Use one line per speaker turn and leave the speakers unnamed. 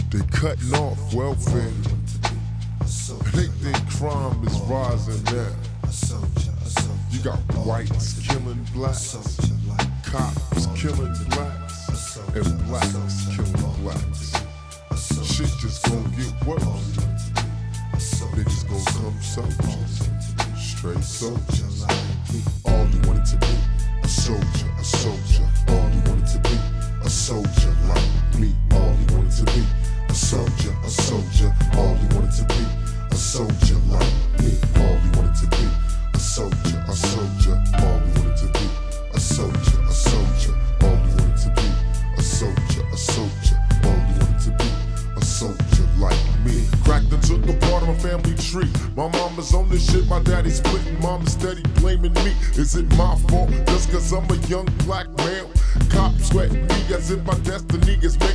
They cutting off welfare. They think crime is rising now. You got whites killing blacks, cops killing blacks, and blacks killing blacks. Shit just gon' get worse. Niggas gon' come soldiers, straight soldiers. All you wanted to be, a soldier, a soldier. All you wanted to be, a soldier like me. All you wanted to be, a soldier, a soldier. All you wanted to be, a soldier like me. All you wanted to be, a soldier, a soldier. All you wanted to be, a soldier, a soldier. All you wanted to be, a soldier, a soldier. All you wanted to be, a soldier like me. Cracked and took apart my family tree. My mama's on this shit, my daddy's splitting. Mama steady blaming me. Is it my fault just cause I'm a young black male? Cops sweating me as if my destiny